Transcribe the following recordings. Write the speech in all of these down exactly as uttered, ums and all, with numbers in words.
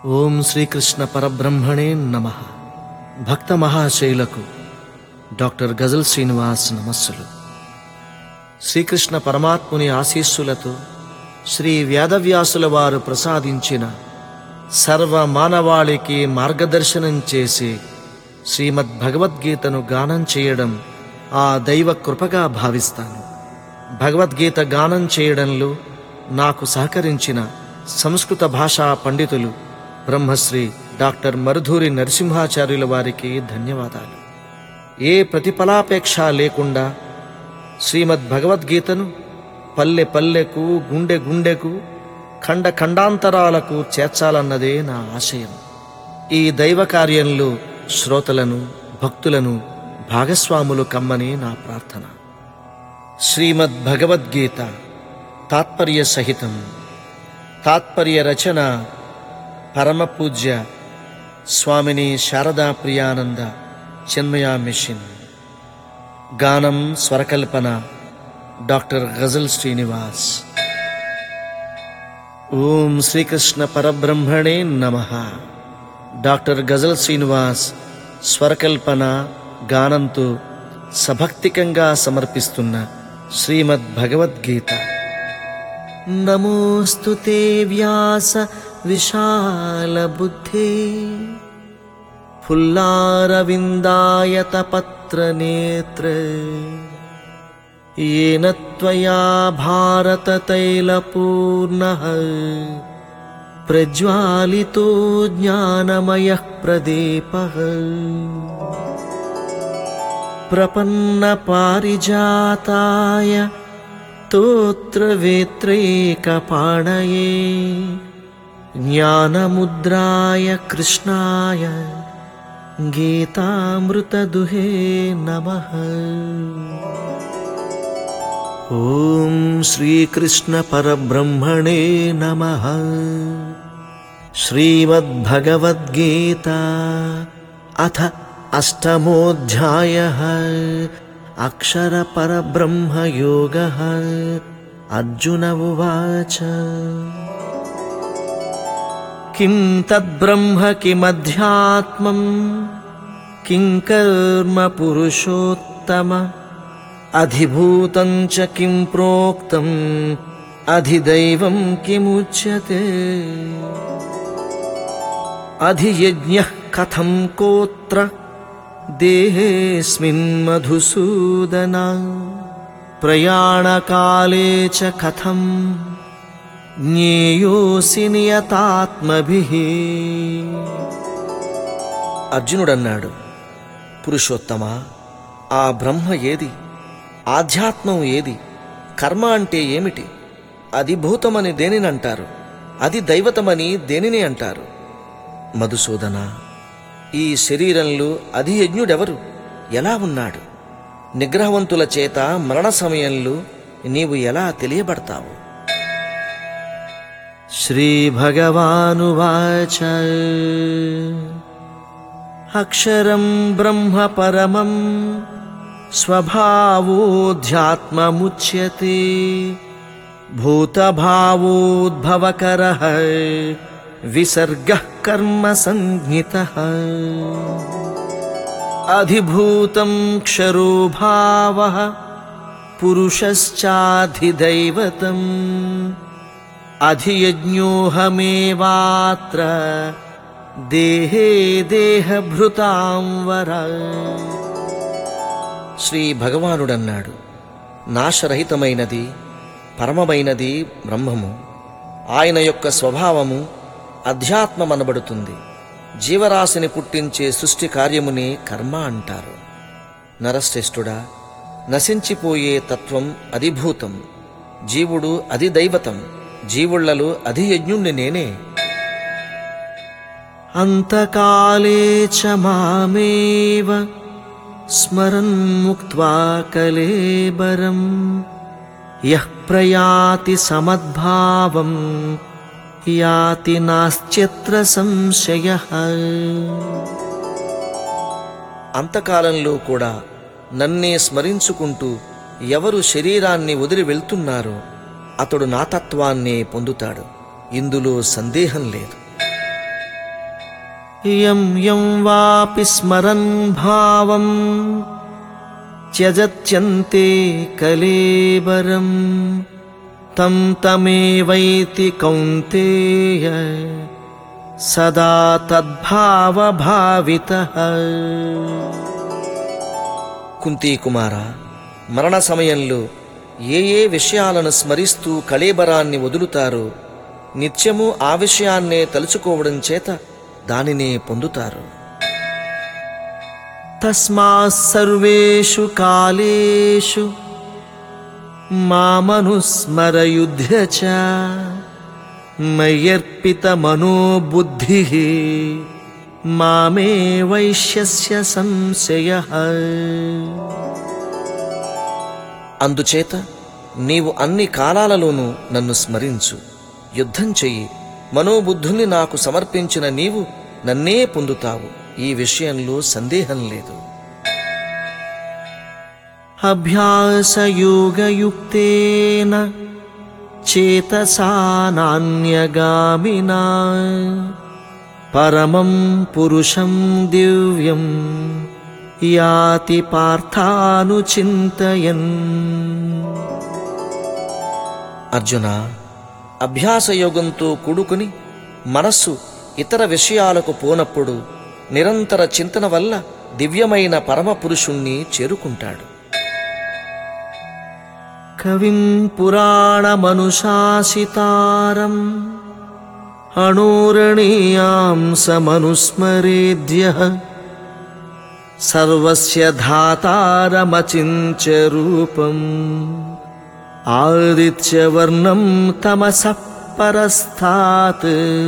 ఓం శ్రీకృష్ణ పరబ్రహ్మణే నమః. భక్త మహాశైలకు డాక్టర్ గజల్ శ్రీనివాస్ నమస్సులు. శ్రీకృష్ణ పరమాత్ముని ఆశీస్సులతో శ్రీ వేదవ్యాసుల వారు ప్రసాదించిన సర్వ మానవాళికి మార్గదర్శనం చేసి శ్రీమద్ భగవద్గీతను గానం చేయడం ఆ దైవ కృపగా భావిస్తాను. భగవద్గీత గానం చేయడంలో నాకు సహకరించిన సంస్కృత భాషా పండితులు బ్రహ్మశ్రీ డాక్టర్ మరుధూరి నరసింహాచార్యుల వారికి ధన్యవాదాలు. ఏ ప్రతిఫలాపేక్ష లేకుండా శ్రీమద్ భగవద్గీతను పల్లె పల్లెకు, గుండె గుండెకు, ఖండ ఖండాంతరాలకు చేర్చాలన్నదే నా ఆశయం. ఈ దైవ కార్యంలో శ్రోతలను, భక్తులను భాగస్వాములు కమ్మని నా ప్రార్థన. శ్రీమద్ భగవద్గీత తాత్పర్య సహితం. తాత్పర్య రచన పరమపూజ్య స్వామిని శారదా ప్రియానంద చిన్మయ మిషన్. గానం స్వరకల్పన డాక్టర్ గజల్ శ్రీనివాస్. ఓం శ్రీకృష్ణ పరబ్రహ్మణే నమః. డాక్టర్ గజల్ శ్రీనివాస్ స్వరకల్పన గానంతో సభక్తికంగా సమర్పిస్తున్న శ్రీమద్ భగవద్గీత. నమోస్తుతే వ్యాస విశాల బుద్ధే ఫుల్లారవిందాయత పత్ర నేత్ర येन त्वया भारत तैलपूर्णः प्रज्वालितो ज्ञानमयः प्रदीपः प्रपन्न पारिजाताय स्तोत्रवेत्रैकपाणये ज्ञानमुद्राय कृष्णाय गीतामृतदुहे नमः. ఓం శ్రీకృష్ణ పరబ్రహ్మణే నమః. శ్రీమద్భగవద్గీత అథ అష్టమోऽధ్యాయః. అక్షర పరబ్రహ్మ యోగః. అర్జున ఉవాచ కిం తద్బ్రహ్మ కిమధ్యాత్మం కిం కర్మ పురుషోత్తమ అధిభూతం చ కిం ప్రోక్తం అధిదైవం కిముచ్యతే అధియజ్ఞః కథం కోత్ర దేహేస్మిన్ మధుసూదన ప్రయాణకాలే చ కథం జ్ఞేయోసి నియతాత్మభిః. అర్జునుడన్నాడు, పురుషోత్తమా, ఆ బ్రహ్మ ఏది? ఆధ్యాత్మం ఏది? కర్మ అంటే ఏమిటి? అది భూతమని దేనిని అంటారు? అది దైవతమని దేనిని అంటారు? మధుసూదన, ఈ శరీరంలో అధియజ్ఞుడెవరు? ఎలా ఉన్నాడు? నిగ్రహవంతుల చేత మరణ సమయంలో నీవు ఎలా తెలియబడతావు? శ్రీ భగవానువాచ అక్షరం బ్రహ్మ పరమం స్వభావోధ్యాత్మముచ్యతే భూతభావోద్భవకరః విసర్గః కర్మ సంజ్ఞితః అధిభూతం క్షరో భావః పురుషశ్చాధిదైవతం అధియజ్ఞోహమేవాత్ర దేహే దేహభృతాం వర. శ్రీ భగవానుడన్నాడు, నాశరహితమైనది పరమమైనది బ్రహ్మము. ఆయన యొక్క స్వభావము అధ్యాత్మమనబడుతుంది. జీవరాశిని పుట్టించే సృష్టి కార్యముని కర్మ అంటారు. నరశ్రేష్ఠుడా, నశించిపోయే తత్వం అధిభూతం. జీవుడు అధిదైవతం. జీవుళ్లలో అధియజ్ఞుణ్ణి నేనే. అంతకాలే చ మామేవ స్మరన్ ముక్త్వా కళేబరం యః ప్రయాతి సమద్భావం యాతి నాస్త్యత్ర సంశయః. అంతకాలంలో కూడా నన్నే స్మరించుకుంటూ ఎవరు శరీరాన్ని వదిలి వెళ్తున్నారో అతడు నా తత్వాన్నే పొందుతాడు. ఇందులో సందేహం లేదు. యం యం వాపి స్మరన్ భావం త్యజత్యంతే కళేబరం తం తమేవైతి కౌంతేయ సదా తద్భావభావితః. కుంతీ కుమార, మరణ సమయంలో ఏ ఏ విషయాలను స్మరిస్తూ కళేబరాన్ని వదులుతారో నిత్యము ఆ విషయాన్నే తలుచుకోవడం చేత దానినే పొందుతారు. తస్మాత్ సర్వేషు కాలేషు మామనుస్మరయుధ్య చ మయ్యర్పిత మనోబుద్ధిః మామే వైశ్యస్య సంశయః. అందుచేత నీవు అన్ని కాలాలలోనూ నన్ను స్మరించు, యుద్ధం చెయ్యి. మనోబుద్ధుల్ని నాకు సమర్పించిన నీవు నన్నే పొందుతావు, ఈ విషయంలో సందేహం లేదు. అభ్యాసయోగయుక్తేన చేతసా నాన్యగామినా పరమం పురుషం దివ్యం యాతి పార్థానుచింతయన్. అర్జున, అభ్యాసయోగంతో కూడుకుని మనస్సు ఇతర విషయాలకు పోనప్పుడు నిరంతర చింతన వల్ల దివ్యమైన పరమపురుషుణ్ణి చేరుకుంటాడు. కవిం పురాణమనుశాసితారం అణోరణీయాం సమనుస్మరేద్యః సర్వస్య ధాతారమచింత్య రూపం ఆదిత్యవర్ణం తమసః పరస్థాత్.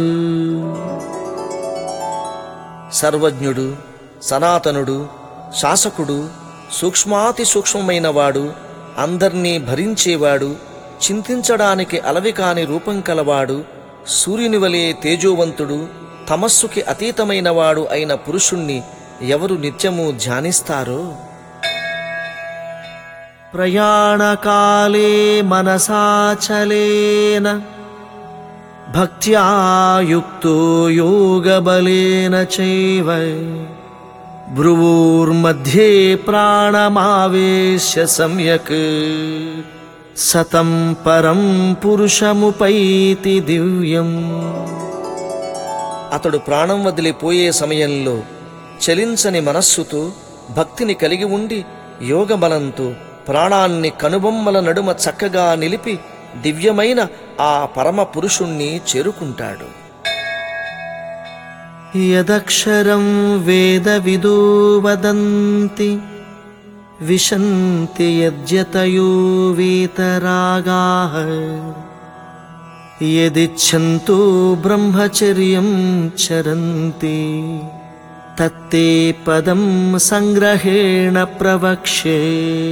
సర్వజ్ఞుడు, సనాతనుడు, శాసకుడు, సూక్ష్మాతి సూక్ష్మమైన వాడు, అందర్నీ భరించేవాడు, చింతించడానికి అలవికాని రూపం కలవాడు, సూర్యుని వలె తేజోవంతుడు, తమస్సుకి అతీతమైన వాడు అయిన పురుషుణ్ణి ఎవరు నిత్యము ధ్యానిస్తారో ప్రయాణకాలే మనసాచలేన భక్త్యా యుక్తో యోగబలేన చైవ భ్రువోర్मध्ये ప్రాణమావేశ్య సమ్యక్ సతం పరం పురుషముపైతి దివ్యం. అతడు ప్రాణం వదిలిపోయే సమయంలో చలించని మనస్సుతో భక్తిని కలిగి ఉండి యోగబలంతో ప్రాణాన్ని కనుబొమ్మల నడుమ చక్కగా నిలిపి దివ్యమైన ఆ పరమ పురుషుణ్ణి చేరుకుంటాడు. యదక్షరం వేదవిదో వదంతి విశంతి యద్యతయో వీతరాగాః యదిచ్ఛంతో బ్రహ్మచర్యం చరంతి తత్తే పదం సంగ్రహేణ ప్రవక్ష్యే.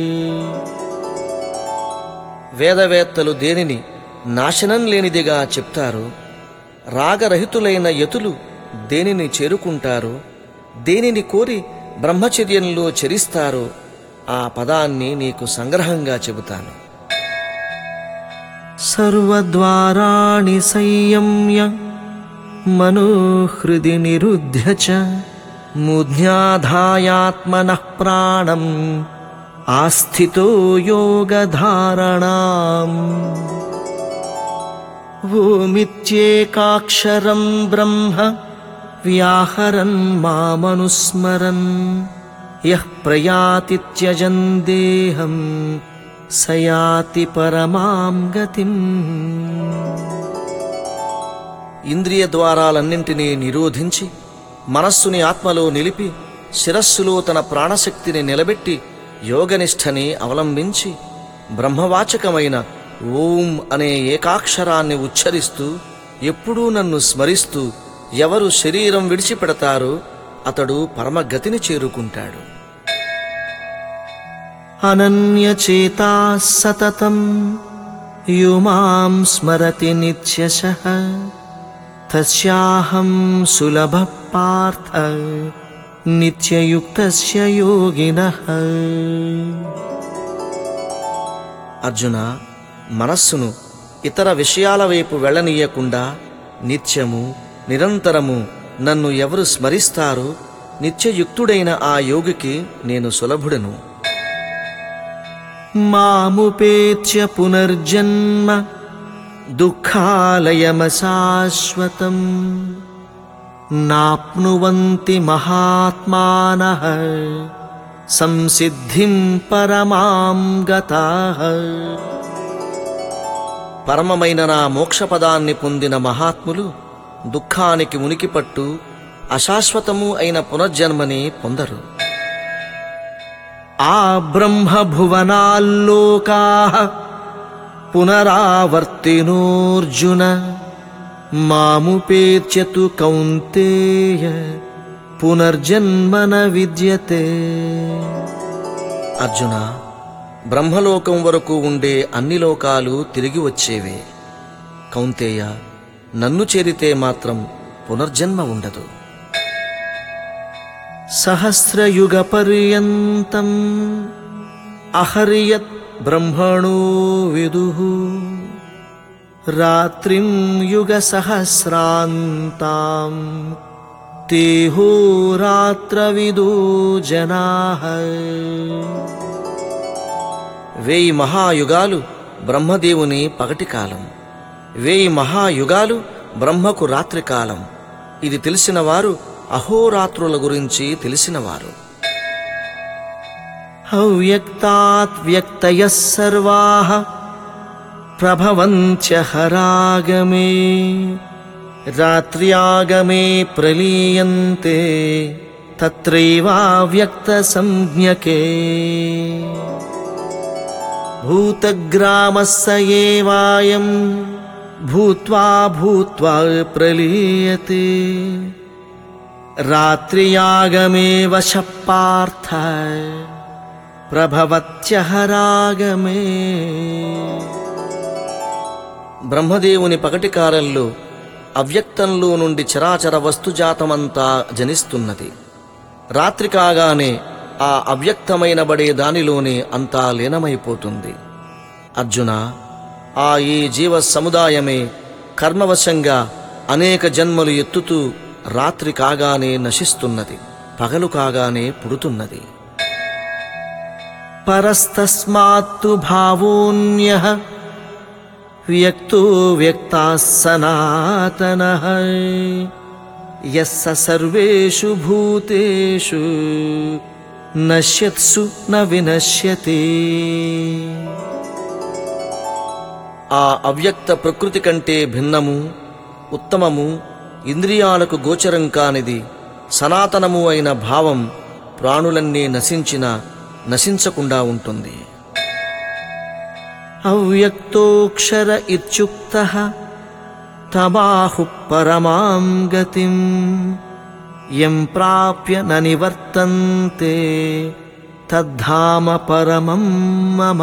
వేదవేత్తలు దేనిని నాశనం లేనిదిగా చెప్తారో, రాగరహితులైన యతులు దేనిని చేరుకుంటారో, దేనిని కోరి బ్రహ్మచర్యంలో చరిస్తారో ఆ పదాన్ని నీకు సంగ్రహంగా చెబుతాను. సర్వద్వారాణి సంయమ్య మనోహృది నిరుధ్య చ మూఢ్యాధాయాత్మనః ప్రాణం ఆస్థితో యోగధారణాం. ఓమిత్యేకాక్షరం బ్రహ్మ వ్యాహరన్ మామనుస్మరన్ యః ప్రయాతి త్యజన్ దేహం సయాతి పరమాం గతిం. ఇంద్రియ ద్వారాలన్నింటినీ నిరోధించి మనస్సుని ఆత్మలో నిలిపి శిరస్సులో తన ప్రాణశక్తిని నిలబెట్టి యోగనిష్టని అవలంబించి బ్రహ్మవాచకమైన ఓం అనే ఏకాక్షరాన్ని ఉచ్చరిస్తూ ఎప్పుడూ నన్ను స్మరిస్తూ ఎవరు శరీరం విడిచిపెడతారో అతడు పరమగతిని చేరుకుంటాడు. అనన్యచేతా సతతం యో మాం స్మరతి నిత్యశః తస్యాహం సులభః పార్థ నిత్యయుక్తస్య యోగినః. అర్జున, మనస్సును ఇతర విషయాల వైపు వెళ్ళనీయకుండా నిత్యము నిరంతరము నన్ను ఎవరు స్మరిస్తారో నిత్యయుక్తుడైన ఆ యోగికి నేను సులభుడను. మాముపేత్య పునర్జన్మ దుఃఖాలయమశాశ్వతం నాప్నువంతి మహాత్మానః సంసిద్ధిం పరమాం గతాః. పరమమైన నా మోక్షపదాన్ని పొందిన మహాత్ములు దుఃఖానికి ఉనికిపట్టు అశాశ్వతము అయిన పునర్జన్మని పొందరు. ఆ బ్రహ్మభువనాల్లోకాః పునరావర్తినోర్జున మాముపేత్య తు కౌంతేయ పునర్జన్మ న విద్యతే. అర్జున, బ్రహ్మలోకం వరకు ఉండే అన్ని లోకాలు తిరిగి వచ్చేవే. కౌంతేయ, నన్ను చేరితే మాత్రం పునర్జన్మ ఉండదు. సహస్రయుగ పర్యంతం అహర్యత్ బ్రహ్మణో విదుః రాత్రిం యుగ సహస్రాంతాం తేహోరాత్రవిదో జనాః. వేయి మహాయుగాలు బ్రహ్మదేవుని పగటి కాలం, వేయి మహాయుగాలు బ్రహ్మకు రాత్రికాలం. ఇది తెలిసినవారు అహోరాత్రుల గురించి తెలిసినవారు. అవ్యక్తాత్ వ్యక్తయః సర్వాః ప్రభవంత్యహరాగమే రాత్ర్యాగమే ప్రలీయంతే తత్రైవావ్యక్త సంజ్ఞకే. భూతగ్రామస్య ఏవాయం భూత్వా భూత్వా ప్రలీయతే రాత్ర్యాగమే వశ పార్థ ప్రభవత్యహరాగమే. బ్రహ్మదేవుని పగటి కాలంలో అవ్యక్తంలో నుండి చరాచర వస్తుజాతమంతా జనిస్తున్నది. రాత్రి కాగానే ఆ అవ్యక్తమైనబడే దానిలోనే అంతా లీనమైపోతుంది. అర్జున, ఆ ఈ జీవ సముదాయమే కర్మవశంగా అనేక జన్మలు ఎత్తుతూ రాత్రి కాగానే నశిస్తున్నది, పగలు కాగానే పుడుతున్నది. పరస్తస్మాత్తు భావోన్యః వ్యక్తో వ్యక్తాః సనాతనః యస్స సర్వేషు భూతేషు నశ్యత్సు న వినశ్యతి. ఆ అవ్యక్త ప్రకృతి కంటే భిన్నము, ఉత్తమము, ఇంద్రియాలకు గోచరం కానిది, సనాతనము అయిన భావం ప్రాణులన్నీ నశించిన నశించకుండా ఉంటుంది. అవ్యక్తోక్షర ఇత్యుక్తః తమాహు పరమాం గతిం యం ప్రాప్య న నివర్తంతే తద్ధామ పరమం మమ.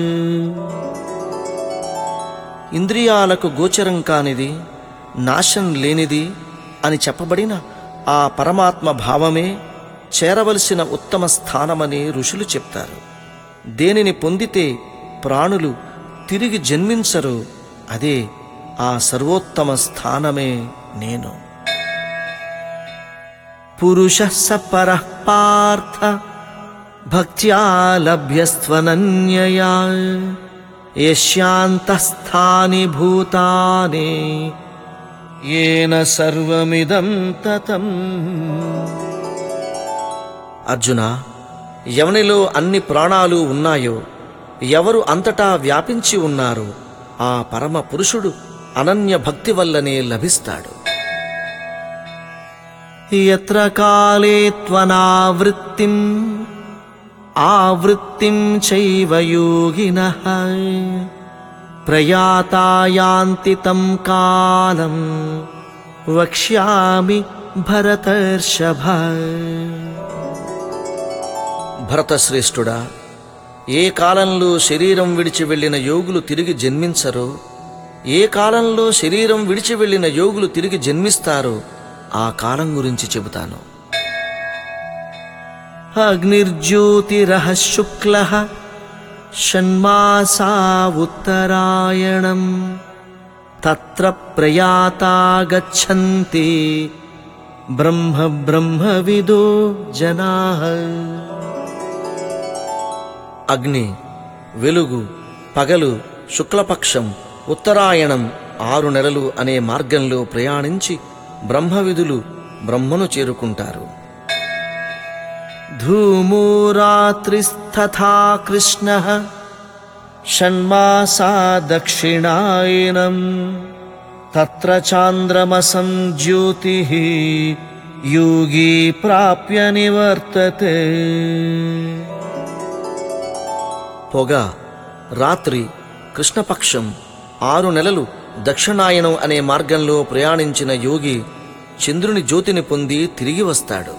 ఇంద్రియాలకు గోచరం కానిది, నాశం లేనిది అని చెప్పబడిన ఆ పరమాత్మ భావమే చేరవలసిన ఉత్తమ స్థానమని ఋషులు చెప్తారు. దేనిని పొందితే ప్రాణులు తిరిగి జన్మించరు, అదే ఆ సర్వోత్తమ స్థానమే నేను. పురుషః స పరః పార్థ భక్త్యా లభ్యస్త్వనన్యయా యస్యాంతఃస్థాని భూతాని ఏన సర్వమిదం తతం. అర్జున, ఎవనిలో అన్ని ప్రాణాలు ఉన్నాయో, ఎవరు అంతటా వ్యాపించి ఉన్నారో ఆ పరమ పురుషుడు అనన్య భక్తి వల్లనే లభిస్తాడు. యత్ర కాలే త్వనావృత్తిం ఆవృత్తిం చైవ యోగినః ప్రయాతా యాంతి తం కాలం వక్ష్యామి భరతర్షభ. భరతశ్రేష్ఠుడా, ఏ కాలంలో శరీరం విడిచి వెళ్ళిన యోగులు తిరిగి జన్మించరో, ఏ కాలంలో శరీరం విడిచి వెళ్ళిన యోగులు తిరిగి జన్మిస్తారో ఆ కాలం గురించి చెబుతాను. అగ్నిర్జ్యోతిరః శుక్లః షణ్మాసా ఉత్తరాయణం తత్ర ప్రయాతా గచ్చంతి బ్రహ్మ బ్రహ్మవిదో జనాః. అగ్ని, వెలుగు, పగలు, శుక్లపక్షం, ఉత్తరాయణం ఆరు నెలలు అనే మార్గంలో ప్రయాణించి బ్రహ్మవిధులు బ్రహ్మను చేరుకుంటారు. ధూమో రాత్రిస్తథా కృష్ణః షణ్మాసా దక్షిణాయనం తత్ర చాంద్రమసం జ్యోతిః యోగి ప్రాప్య నివర్తతే. పొగ, రాత్రి, కృష్ణపక్షం, ఆరు నెలలు దక్షిణాయనం అనే మార్గంలో ప్రయాణించిన యోగి చంద్రుని జ్యోతిని పొంది తిరిగి వస్తాడు.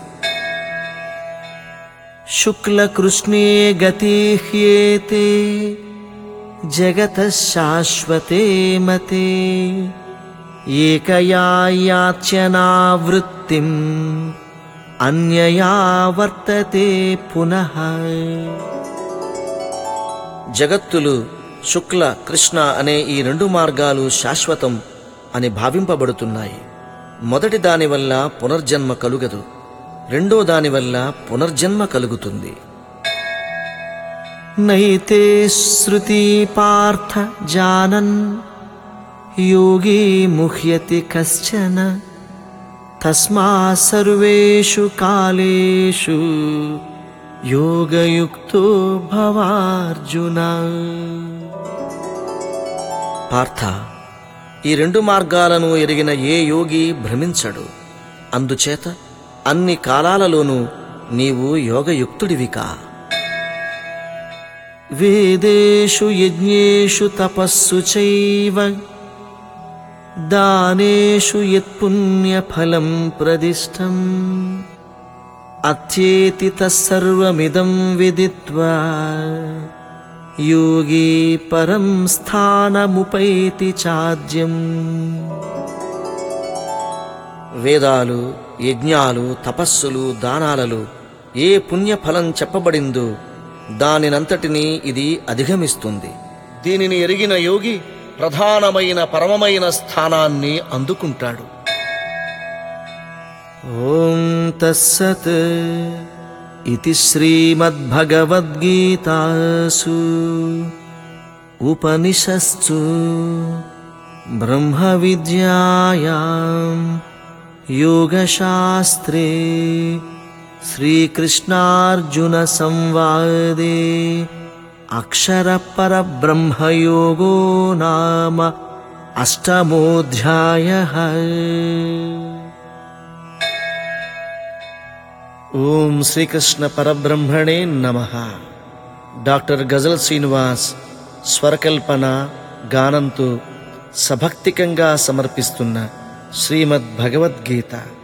శుక్లకృష్ణే గతిహ్యేతే జగతః శాశ్వతే మతే ఏకయా యాచ్యనావృత్తిం అన్యయా వర్తతే పునః. జగత్తులు శుక్ల కృష్ణ అనే ఈ రెండు మార్గాలు శాశ్వతం అని భావింపబడుతున్నాయి. మొదటి దానివల్ల పునర్జన్మ కలుగదు, రెండో దానివల్ల పునర్జన్మ కలుగుతుంది. నైతే శృతి పార్థ జానన్ యోగి ముహ్యతి కశ్చన తస్మాత్ సర్వేషు కాలేషు యోగయుక్తో భవార్జున. పార్థ, ఈ రెండు మార్గాలను ఎరిగిన ఏ యోగి భ్రమించడు. అందుచేత అన్ని కాలాలలోనూ నీవు యోగయుక్తుడివికా. వేదేషు యజ్ఞేషు తపస్సు చైవ దానేషు యత్పుణ్యఫలం ప్రదిష్టం అత్యేతి తస్సర్వమిదం విదిత్వా యోగి పరం స్థానముపైతి చాద్యం. వేదాలు, యజ్ఞాలు, తపస్సులు, దానాలలో ఏ పుణ్యఫలం చెప్పబడిందో దానినంతటినీ ఇది అధిగమిస్తుంది. దీనిని ఎరిగిన యోగి ప్రధానమైన పరమమైన స్థానాన్ని అందుకుంటాడు. ఓం తస్సత్ ఇతి శ్రీమద్భగవద్గీతాసు ఉపనిషత్సు బ్రహ్మ విద్యాయాం యోగశాస్త్రే శ్రీకృష్ణార్జున సంవాదే అక్షర పరబ్రహ్మయోగో నామ అష్టమోధ్యాయః. ఓం శ్రీకృష్ణ పరబ్రహ్మణే నమః. డాక్టర్ గజల్ శ్రీనివాస్ స్వరకల్పన గానంతో సభక్తికంగా సమర్పిస్తున్న శ్రీమద్ భగవద్గీత.